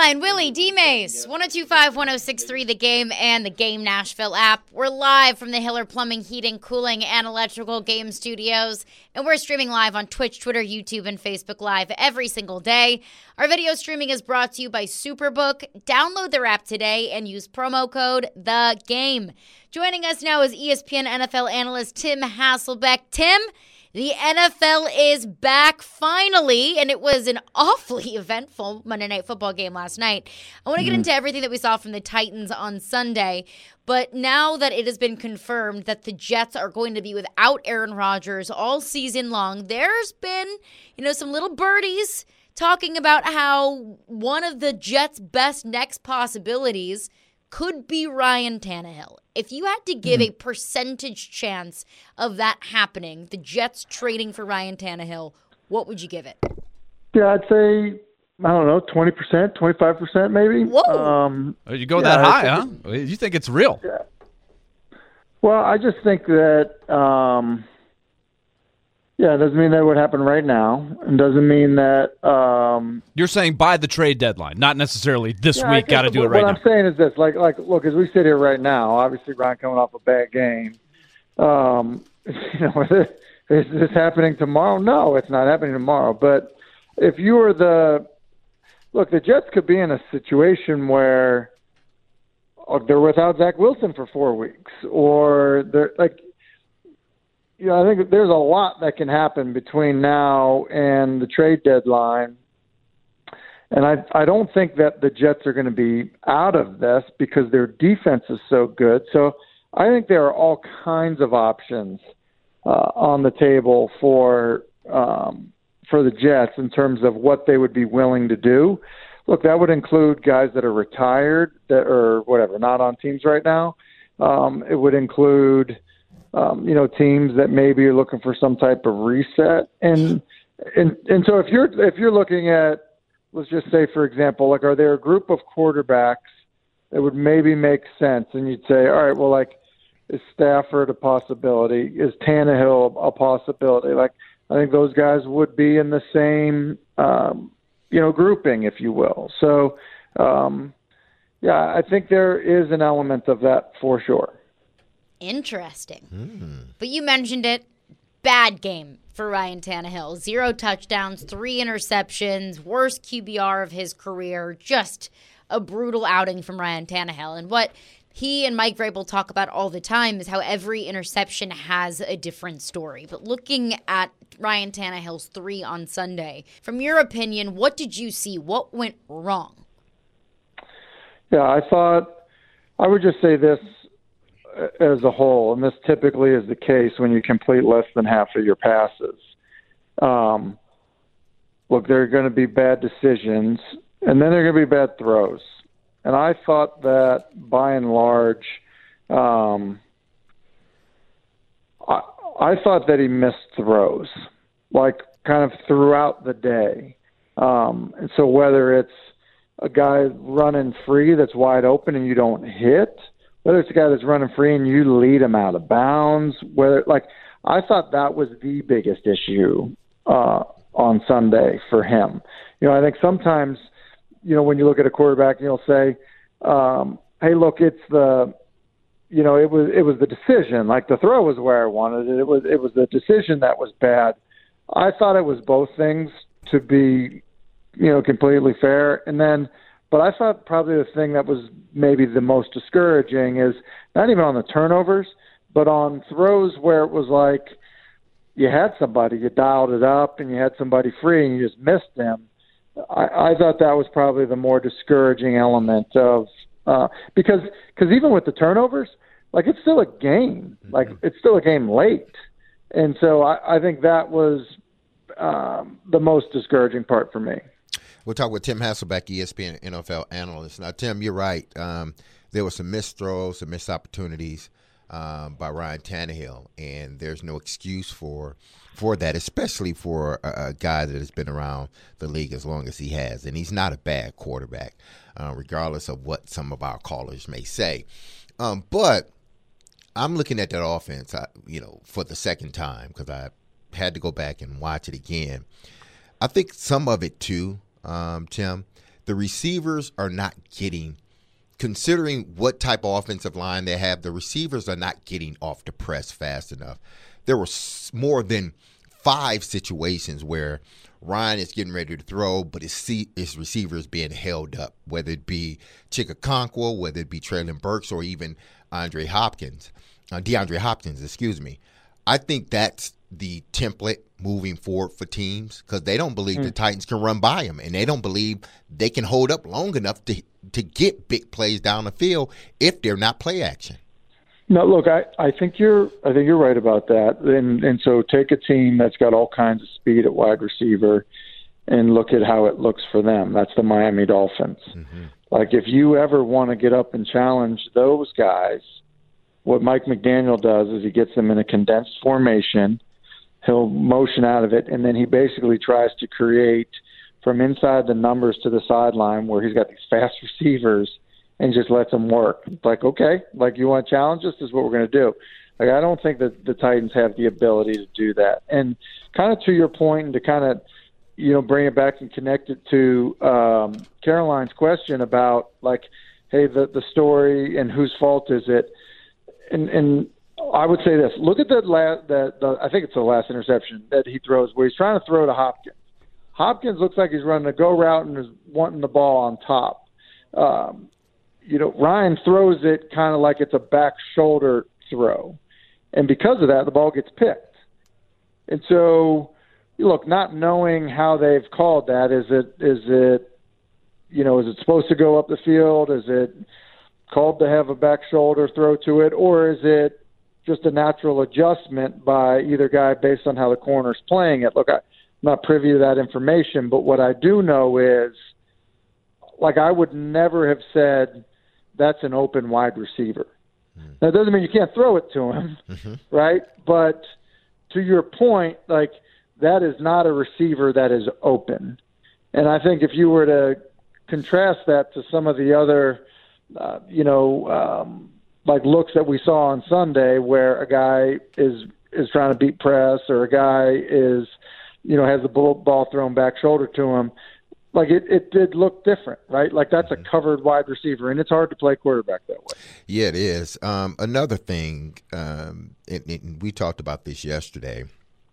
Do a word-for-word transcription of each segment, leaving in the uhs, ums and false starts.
Ryan, Willie, D-Mace, one oh two five, one oh six three, The Game, and the Game Nashville app. We're live from the Hiller Plumbing, Heating, Cooling, and Electrical Game Studios, and we're streaming live on Twitch, Twitter, YouTube, and Facebook Live every single day. Our video streaming is brought to you by Superbook. Download their app today and use promo code The Game. Joining us now is E S P N N F L analyst Tim Hasselbeck. Tim, the N F L is back finally, and it was an awfully eventful Monday Night Football game last night. I want to get into everything that we saw from the Titans on Sunday, but now that it has been confirmed that the Jets are going to be without Aaron Rodgers all season long, there's been, you know, some little birdies talking about how one of the Jets' best next possibilities could be Ryan Tannehill. If you had to give a percentage chance of that happening, the Jets trading for Ryan Tannehill, what would you give it? Yeah, I'd say, I don't know, twenty percent, twenty-five percent maybe. Whoa. Um, oh, you go yeah, that high, huh? It, you think it's real? Yeah. Well, I just think that, um, yeah, it doesn't mean that would happen right now. It doesn't mean that. Um, You're saying by the trade dedeadline, not necessarily this yeah, week, got to do it right what now. What I'm saying is this, like, like, look, as we sit here right now, obviously Ryan coming off a bad game. Um, you know, is this happening tomorrow? No, it's not happening tomorrow. But if you were the – look, the Jets could be in a situation where oh, they're without Zach Wilson for four weeks or they're – like – you know, I think there's a lot that can happen between now and the trade deadline. And I I don't think that the Jets are going to be out of this because their defense is so good. So I think there are all kinds of options uh, on the table for um, for the Jets in terms of what they would be willing to do. Look, that would include guys that are retired that or whatever, not on teams right now. Um, it would include Um, you know, teams that maybe are looking for some type of reset, and and and so if you're if you're looking at, let's just say, for example, like, are there a group of quarterbacks that would maybe make sense, and you'd say, all right, well, like, is Stafford a possibility? Is Tannehill a possibility? Like, I think those guys would be in the same, um, you know, grouping, if you will. So, um, yeah, I think there is an element of that for sure. Interesting. Mm. But you mentioned it. Bad game for Ryan Tannehill. Zero touchdowns, three interceptions, worst Q B R of his career. Just a brutal outing from Ryan Tannehill. And what he and Mike Vrabel talk about all the time is how every interception has a different story. But looking at Ryan Tannehill's three on Sunday, from your opinion, what did you see? What went wrong? Yeah, I thought, I would just say this, as a whole, and this typically is the case when you complete less than half of your passes. Um, look, there are going to be bad decisions, and then there are going to be bad throws. And I thought that, by and large, um, I, I thought that he missed throws, like kind of throughout the day. Um, and so whether it's a guy running free that's wide open and you don't hit, whether it's a guy that's running free and you lead him out of bounds, whether like I thought that was the biggest issue uh, on Sunday for him. You know, I think sometimes, you know, when you look at a quarterback, you'll say, um, "Hey, look, it's the, you know, it was it was the decision. Like the throw was where I wanted it. It was it was the decision that was bad." I thought it was both things, to be, you know, completely fair, and then. But I thought probably the thing that was maybe the most discouraging is not even on the turnovers, but on throws where it was like you had somebody, you dialed it up, and you had somebody free, and you just missed them. I, I thought that was probably the more discouraging element of uh, because because even with the turnovers, like it's still a game, like it's still a game late, and so I, I think that was um, the most discouraging part for me. We'll talk with Tim Hasselbeck, E S P N N F L analyst. Now, Tim, you're right. Um, there were some missed throws, some missed opportunities um, by Ryan Tannehill, and there's no excuse for for that, especially for a, a guy that has been around the league as long as he has. And he's not a bad quarterback, uh, regardless of what some of our callers may say. Um, but I'm looking at that offense, I, you know, for the second time because I had to go back and watch it again. I think some of it, too, Um, Tim, the receivers are not getting, considering what type of offensive line they have, the receivers are not getting off the press fast enough. There were more than five situations where Ryan is getting ready to throw, but his, his receiver is being held up, whether it be Chikakonkwo, whether it be Traylon Burks, or even Andre Hopkins, uh, DeAndre Hopkins, excuse me. I think that's the template moving forward for teams, because they don't believe mm. the Titans can run by them, and they don't believe they can hold up long enough to to get big plays down the field if they're not play action. No, look, I, I think you're I think you're right about that. And and so take a team that's got all kinds of speed at wide receiver and look at how it looks for them. That's the Miami Dolphins. Mm-hmm. Like, if you ever want to get up and challenge those guys, what Mike McDaniel does is he gets them in a condensed formation. He'll motion out of it, and then he basically tries to create from inside the numbers to the sideline where he's got these fast receivers and just lets them work. It's like, okay, like, you want to challenge us? This is what we're going to do. Like, I don't think that the Titans have the ability to do that. And kind of to your point, and to kind of, you know, bring it back and connect it to um, Caroline's question about, like, hey, the the story and whose fault is it? And and I would say this: look at that last, that the, I think it's the last interception that he throws, where he's trying to throw to Hopkins. Hopkins looks like he's running a go route and is wanting the ball on top. Um, you know, Ryan throws it kind of like it's a back shoulder throw, and because of that, the ball gets picked. And so, look, not knowing how they've called that, is it is it, you know, is it supposed to go up the field? Is it called to have a back shoulder throw to it, or is it just a natural adjustment by either guy based on how the corner's playing it? Look, I'm not privy to that information, but what I do know is, like, I would never have said that's an open wide receiver. Mm-hmm. That doesn't mean you can't throw it to him, mm-hmm. right? But to your point, like, that is not a receiver that is open. And I think if you were to contrast that to some of the other, uh, you know, um, like looks that we saw on Sunday, where a guy is is trying to beat press, or a guy is, you know, has the ball thrown back shoulder to him, like it, it did look different, right? Like, that's a covered wide receiver, and it's hard to play quarterback that way. Yeah, it is. Um, another thing, um, it, it, we talked about this yesterday,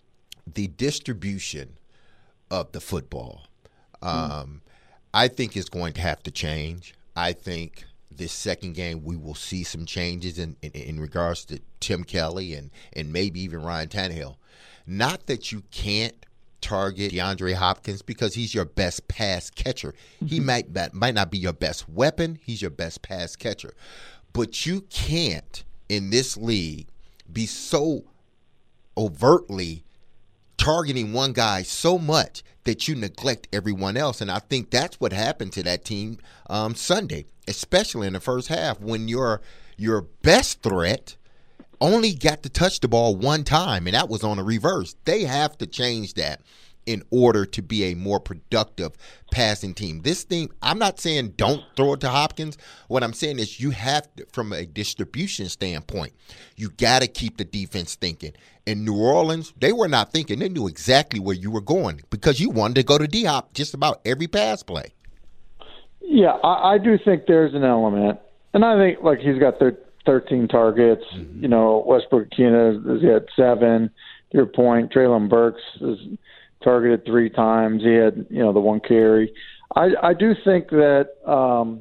the distribution of the football, um, mm. I think is going to have to change. I think this second game we will see some changes in, in, in regards to Tim Kelly and, and maybe even Ryan Tannehill. Not that you can't target DeAndre Hopkins, because he's your best pass catcher. Mm-hmm. He might might not be your best weapon. He's your best pass catcher. But you can't, in this league, be so overtly targeting one guy so much that you neglect everyone else. And I think that's what happened to that team um, Sunday, especially in the first half, when your your best threat only got to touch the ball one time, and that was on a reverse. They have to change that in order to be a more productive passing team. This thing, I'm not saying don't throw it to Hopkins. What I'm saying is you have to, from a distribution standpoint, you got to keep the defense thinking. In New Orleans, they were not thinking. They knew exactly where you were going, because you wanted to go to D-Hop just about every pass play. Yeah, I, I do think there's an element. And I think, like, he's got the thirteen targets. Mm-hmm. You know, Westbrook-Ikhine is at seven. To your point, Traylon Burks is targeted three times. He had, you know, the one carry. I, I do think that, um,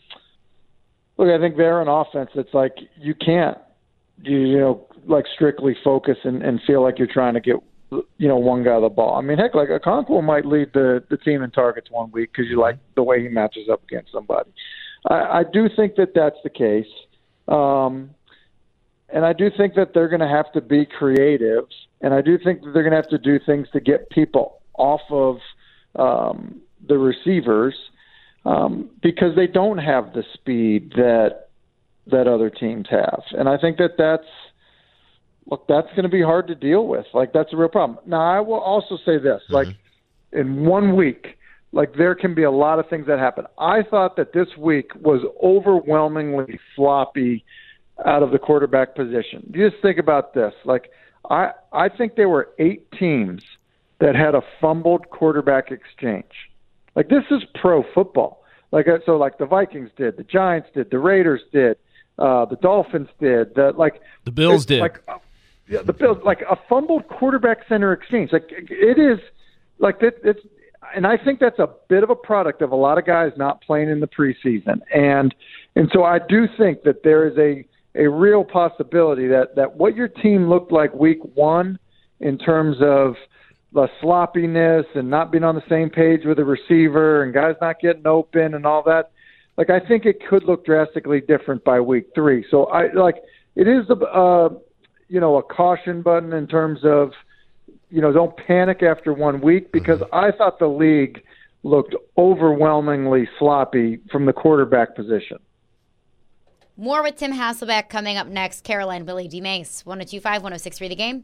look, I think they're an offense that's like, you can't, you, you know, like strictly focus and, and feel like you're trying to get, you know, one guy the ball. I mean, heck, like Okonkwo might lead the, the team in targets one week because you like the way he matches up against somebody. I, I do think that that's the case. Um, and I do think that they're going to have to be creative, and I do think that they're going to have to do things to get people off of um, the receivers um, because they don't have the speed that that other teams have. And I think that that's, look, that's going to be hard to deal with. Like, that's a real problem. Now, I will also say this, mm-hmm. like, in one week, like, there can be a lot of things that happen. I thought that this week was overwhelmingly floppy out of the quarterback position. You just think about this. Like, I I think there were eight teams that had a fumbled quarterback exchange. Like, this is pro football. Like, so like the Vikings did, the Giants did, the Raiders did, uh, the Dolphins did, the like the Bills did. Like, uh, yeah, the Bills, like a fumbled quarterback center exchange. Like, it is like it, it's, and I think that's a bit of a product of a lot of guys not playing in the preseason. And and so I do think that there is a a real possibility that that what your team looked like week one in terms of the sloppiness and not being on the same page with a receiver and guys not getting open and all that, like, I think it could look drastically different by week three. So I like it is a uh, you know a caution button in terms of, you know, don't panic after one week, because I thought the league looked overwhelmingly sloppy from the quarterback position. More with Tim Hasselbeck coming up next. Caroline, Willie D. Mace, one oh two five, one oh six three The Game.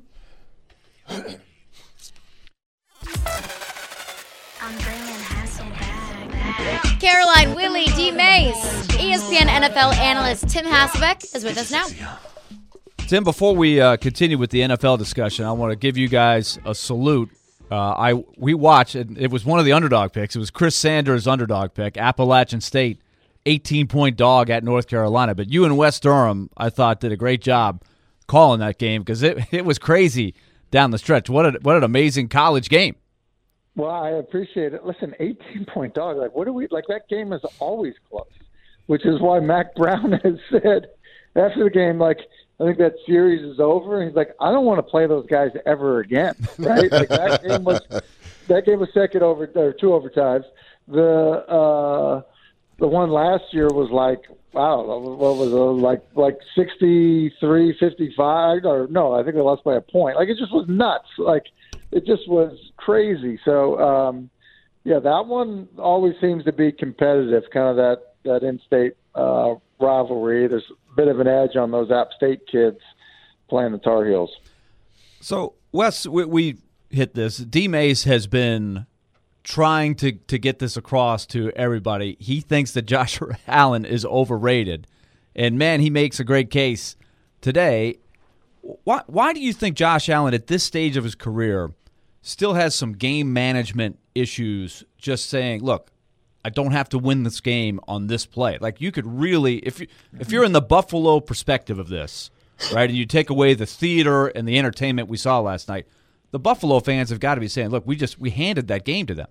I'm bringing Hasselbeck. Caroline, Willie D. Mace, E S P N N F L analyst Tim Hasselbeck is with us now. Tim, before we uh, continue with the N F L discussion, I want to give you guys a salute. Uh, I we watched, it, it was one of the underdog picks. It was Chris Sanders' underdog pick, Appalachian State, eighteen-point dog at North Carolina. But you and West Durham, I thought, did a great job calling that game, because it, it was crazy down the stretch. What a, what an amazing college game. Well, I appreciate it. Listen, eighteen-point dog, like, what do we, like, that game is always close, which is why Mac Brown has said after the game, like, I think that series is over, and he's like, I don't want to play those guys ever again, right? Like, that game was that game was second over or two overtimes. The uh, the one last year was like, wow, what was it, like like sixty-three fifty-five, or no, I think they lost by a point. Like, it just was nuts. Like, it just was crazy. So um, yeah, that one always seems to be competitive, kind of that that in-state uh, rivalry. There's a bit of an edge on those App State kids playing the Tar Heels. So, Wes, we, we hit this. D. Mace has been trying to, to get this across to everybody. He thinks that Josh Allen is overrated. And, man, he makes a great case today. Why, why do you think Josh Allen, at this stage of his career, still has some game management issues, just saying, look, I don't have to win this game on this play? Like, you could really, if you, if you're in the Buffalo perspective of this, right, and you take away the theater and the entertainment we saw last night, the Buffalo fans have got to be saying, look, we just we handed that game to them.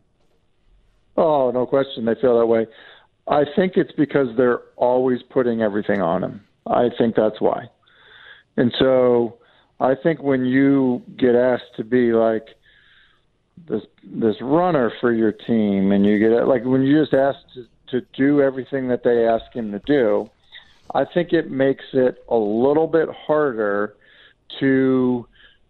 Oh, no question they feel that way. I think it's because they're always putting everything on him. I think that's why. And so I think when you get asked to be like this this runner for your team, and you get like when you just asked to, to do everything that they ask him to do, I think it makes it a little bit harder to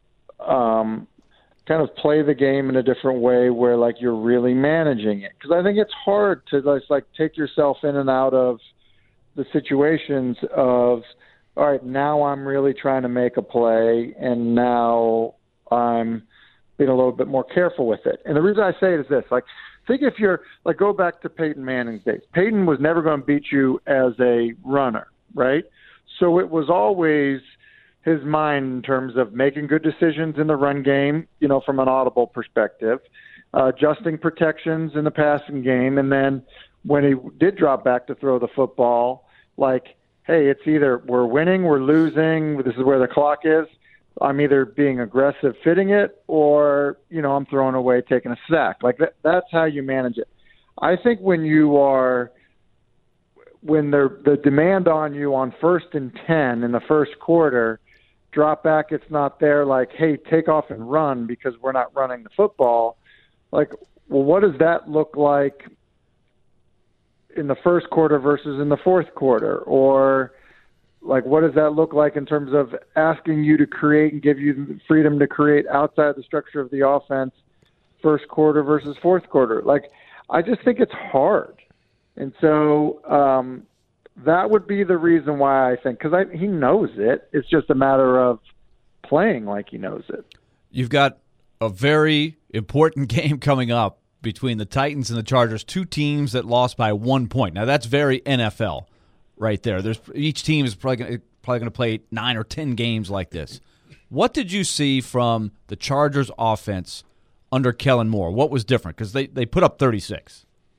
um, kind of play the game in a different way where like you're really managing it. Because I think it's hard to just like take yourself in and out of the situations of, all right, now I'm really trying to make a play, and now I'm being a little bit more careful with it. And the reason I say it is this, like, think if you're, like, go back to Peyton Manning's days. Peyton was never going to beat you as a runner, right? So it was always his mind in terms of making good decisions in the run game, you know, from an audible perspective, uh, adjusting protections in the passing game, and then when he did drop back to throw the football, like, hey, it's either we're winning, we're losing, this is where the clock is. I'm either being aggressive fitting it, or, you know, I'm throwing away, taking a sack. Like, that, that's how you manage it. I think when you are, when the the demand on you on first and ten in the first quarter, drop back, it's not there, like, hey, take off and run because we're not running the football. Like, well, what does that look like in the first quarter versus in the fourth quarter? Or, like, what does that look like in terms of asking you to create and give you the freedom to create outside the structure of the offense, first quarter versus fourth quarter? Like, I just think it's hard. And so um, that would be the reason why I think, because he knows it. It's just a matter of playing like he knows it. You've got a very important game coming up between the Titans and the Chargers, two teams that lost by one point. Now, that's very N F L. Right there. There's each team is probably gonna, probably going to play nine or ten games like this. What did you see from the Chargers offense under Kellen Moore? What was different? Because they, they put up thirty-six.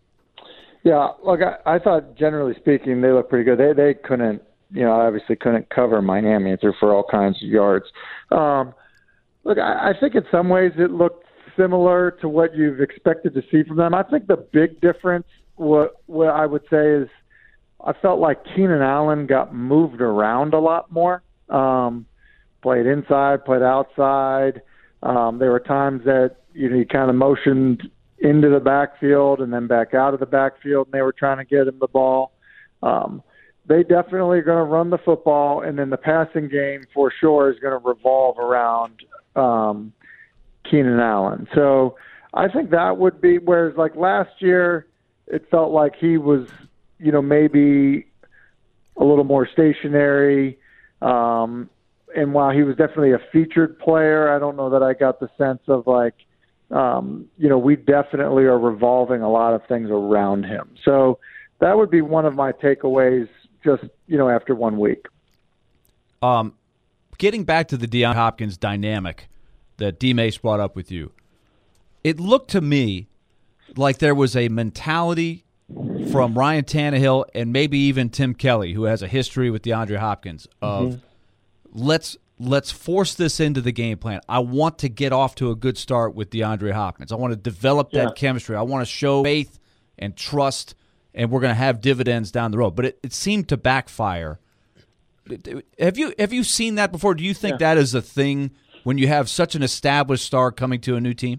Yeah, look, I, I thought generally speaking they looked pretty good. They they couldn't, you know, obviously couldn't cover Miami and threw for all kinds of yards. Um, look, I, I think in some ways it looked similar to what you've expected to see from them. I think the big difference, what what I would say is, I felt like Keenan Allen got moved around a lot more. Um, played inside, played outside. Um, there were times that you know he kind of motioned into the backfield and then back out of the backfield, and they were trying to get him the ball. Um, they definitely are going to run the football, and then the passing game for sure is going to revolve around um, Keenan Allen. So I think that would be, whereas like last year, it felt like he was, you know, maybe a little more stationary. Um, and while he was definitely a featured player, I don't know that I got the sense of like, Um, you know, we definitely are revolving a lot of things around him. So that would be one of my takeaways just, you know, after one week. Um, getting back to the DeAndre Hopkins dynamic that D. Mace brought up with you, it looked to me like there was a mentality from Ryan Tannehill and maybe even Tim Kelly, who has a history with DeAndre Hopkins, of mm-hmm. let's Let's force this into the game plan. I want to get off to a good start with DeAndre Hopkins. I want to develop that yeah. chemistry. I want to show faith and trust, and we're going to have dividends down the road. But it, it seemed to backfire. Have you have you seen that before? Do you think yeah. that is a thing when you have such an established star coming to a new team?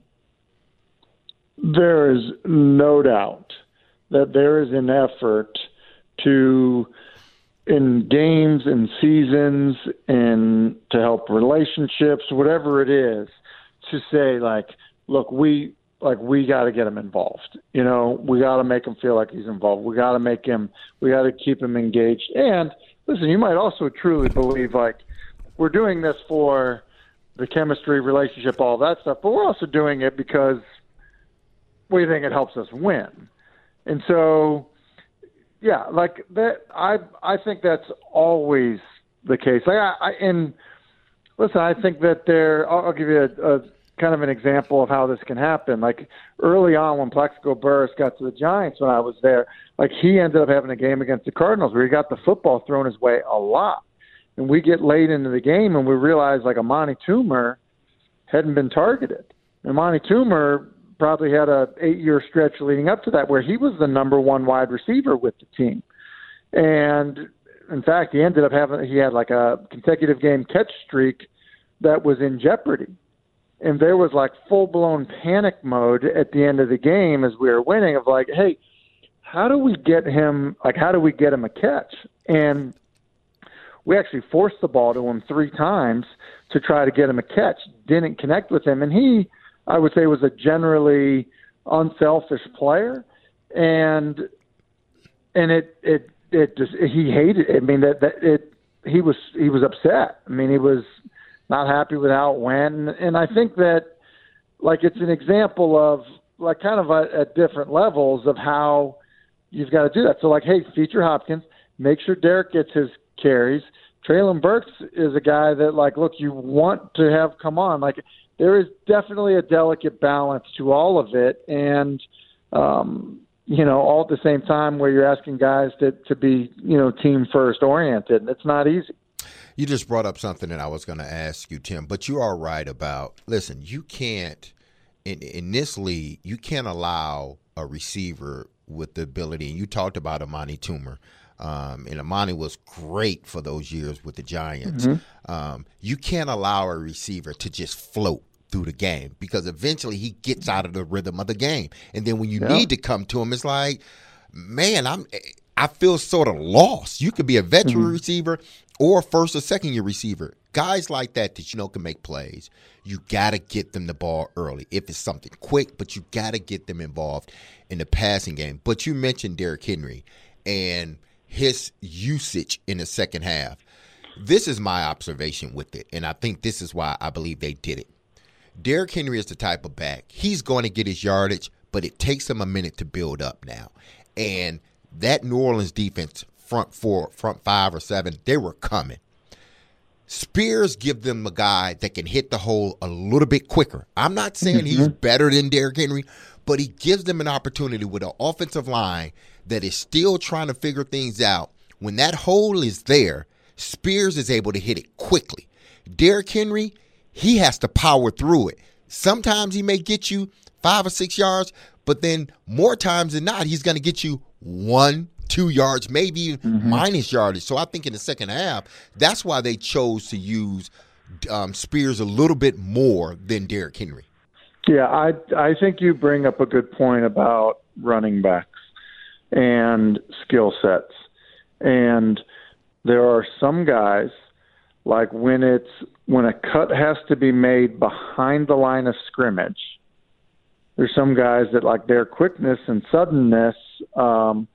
There is no doubt that there is an effort to – in games and seasons and to help relationships, whatever it is, to say like, look, we like we got to get him involved. You know, we got to make him feel like he's involved. We got to make him. We got to keep him engaged. And listen, you might also truly believe like we're doing this for the chemistry, relationship, all that stuff, but we're also doing it because we think it helps us win. And so. Yeah, like that. I I think that's always the case. Like I, I and listen, I think that there. I'll, I'll give you a, a kind of an example of how this can happen. Like early on, when Plaxico Burress got to the Giants, when I was there, like he ended up having a game against the Cardinals where he got the football thrown his way a lot, and we get late into the game and we realize like Amani Toomer hadn't been targeted. Amani Toomer probably had a eight-year stretch leading up to that where he was the number one wide receiver with the team. And, in fact, he ended up having – he had like a consecutive game catch streak that was in jeopardy. And there was like full-blown panic mode at the end of the game as we were winning of like, hey, how do we get him – like how do we get him a catch? And we actually forced the ball to him three times to try to get him a catch. Didn't connect with him. And he – I would say was a generally unselfish player, and and it it it just he hated it. I mean that that it he was he was upset. I mean he was not happy with how it went, and I think that like it's an example of like kind of a, at different levels of how you've got to do that. So like, hey, feature Hopkins, make sure Derek gets his carries. Treylon Burks is a guy that like, look, you want to have come on like. There is definitely a delicate balance to all of it, and um, you know, all at the same time where you're asking guys to to be, you know, team first oriented, and it's not easy. You just brought up something that I was going to ask you, Tim, but you are right about. Listen, you can't in in this league, you can't allow a receiver with the ability. And you talked about Amani Toomer. Um, and Amani was great for those years with the Giants. Mm-hmm. Um, you can't allow a receiver to just float through the game because eventually he gets out of the rhythm of the game. And then when you yeah. need to come to him, it's like, man, I'm I feel sort of lost. You could be a veteran mm-hmm. receiver or first or second year receiver. Guys like that that you know can make plays. You got to get them the ball early. If it's something quick, but you got to get them involved in the passing game. But you mentioned Derrick Henry and his usage in the second half. This is my observation with it, and I think this is why I believe they did it. Derrick Henry is the type of back. He's going to get his yardage, but it takes him a minute to build up now. And that New Orleans defense, front four, front five or seven, they were coming. Spears give them a guy that can hit the hole a little bit quicker. I'm not saying mm-hmm. he's better than Derrick Henry, but he gives them an opportunity with an offensive line that is still trying to figure things out, when that hole is there, Spears is able to hit it quickly. Derrick Henry, he has to power through it. Sometimes he may get you five or six yards, but then more times than not, he's going to get you one, two yards, maybe mm-hmm. minus yardage. So I think in the second half, that's why they chose to use um, Spears a little bit more than Derrick Henry. Yeah, I I think you bring up a good point about running backs and skill sets. And there are some guys, like when it's when a cut has to be made behind the line of scrimmage, there's some guys that like their quickness and suddenness um,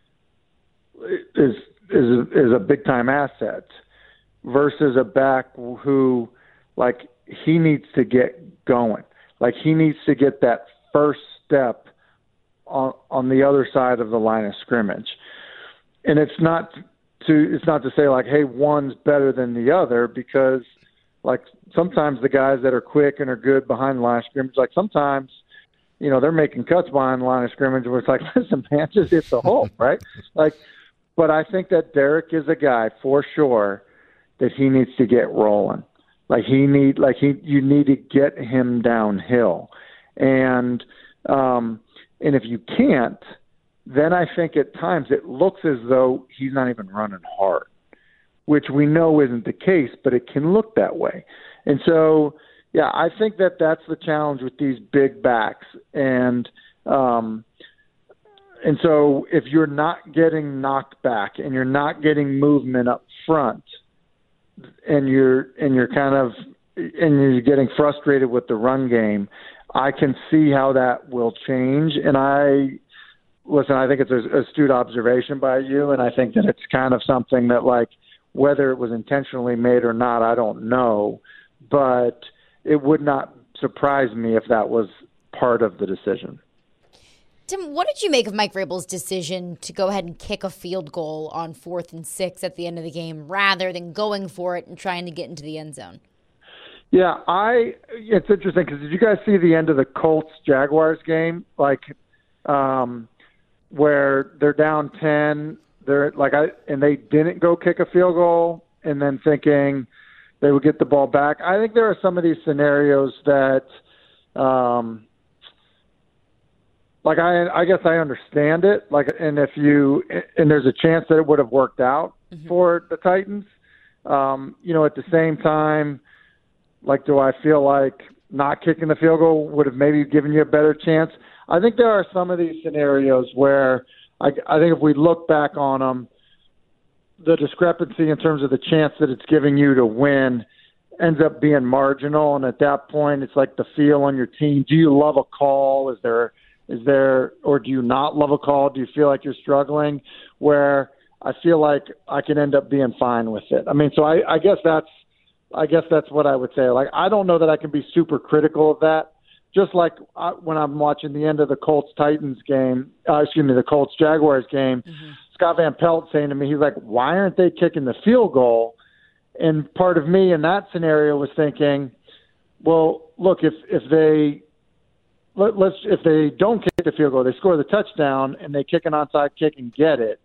is is is a big time asset versus a back who like he needs to get going. Like he needs to get that first step on on the other side of the line of scrimmage. And it's not to it's not to say like, hey, one's better than the other, because like sometimes the guys that are quick and are good behind the line of scrimmage, like sometimes, you know, they're making cuts behind the line of scrimmage where it's like, listen, man, just hit the hole, right? Like, but I think that Derrick is a guy for sure that he needs to get rolling. Like he need, like he, you need to get him downhill, and um, and if you can't, then I think at times it looks as though he's not even running hard, which we know isn't the case, but it can look that way. And so, yeah, I think that that's the challenge with these big backs, and um, and so if you're not getting knocked back and you're not getting movement up front, and you're and you're kind of and you're getting frustrated with the run game, I can see how that will change. And I listen, I think it's an astute observation by you, and I think that it's kind of something that, like, whether it was intentionally made or not, I don't know, but it would not surprise me if that was part of the decision. Tim, what did you make of Mike Vrabel's decision to go ahead and kick a field goal on fourth and six at the end of the game rather than going for it and trying to get into the end zone? Yeah, I. It's interesting because did you guys see the end of the Colts-Jaguars game? Like, um, where they're down ten, they're like, I and they didn't go kick a field goal, and then thinking they would get the ball back. I think there are some of these scenarios that. Um, Like I, I guess I understand it. Like, and if you, and there's a chance that it would have worked out mm-hmm. for the Titans. Um, you know, at the same time, like, do I feel like not kicking the field goal would have maybe given you a better chance? I think there are some of these scenarios where I, I think if we look back on them, the discrepancy in terms of the chance that it's giving you to win ends up being marginal. And at that point, it's like the feel on your team. Do you love a call? Is there Is there, or do you not love a call? Do you feel like you're struggling? Where I feel like I can end up being fine with it. I mean, so I, I guess that's, I guess that's what I would say. Like, I don't know that I can be super critical of that. Just like I, when I'm watching the end of the Colts Titans game, uh, excuse me, the Colts Jaguars game, mm-hmm. Scott Van Pelt saying to me, he's like, "Why aren't they kicking the field goal?" And part of me in that scenario was thinking, well, look, if if they Let, let's if they don't kick the field goal, they score the touchdown, and they kick an onside kick and get it.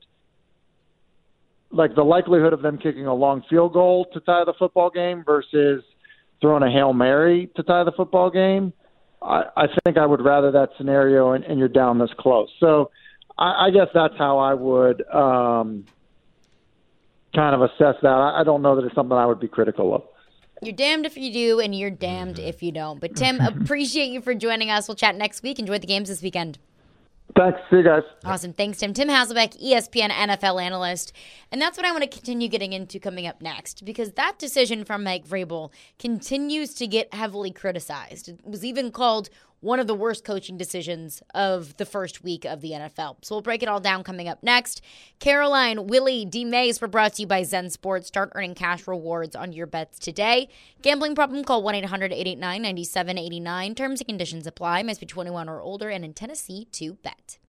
Like, the likelihood of them kicking a long field goal to tie the football game versus throwing a Hail Mary to tie the football game, I, I think I would rather that scenario, and, and you're down this close. So I, I guess that's how I would um, kind of assess that. I, I don't know that it's something I would be critical of. You're damned if you do, and you're damned if you don't. But, Tim, appreciate you for joining us. We'll chat next week. Enjoy the games this weekend. Thanks. See you guys. Awesome. Thanks, Tim. Tim Hasselbeck, E S P N N F L analyst. And that's what I want to continue getting into coming up next, because that decision from Mike Vrabel continues to get heavily criticized. It was even called one of the worst coaching decisions of the first week of the N F L. So we'll break it all down coming up next. Caroline, Willie, D. Mays were brought to you by Zen Sports. Start earning cash rewards on your bets today. Gambling problem? Call one eight hundred eight eight nine nine seven eight nine. Terms and conditions apply. Must be twenty-one or older and in Tennessee to bet.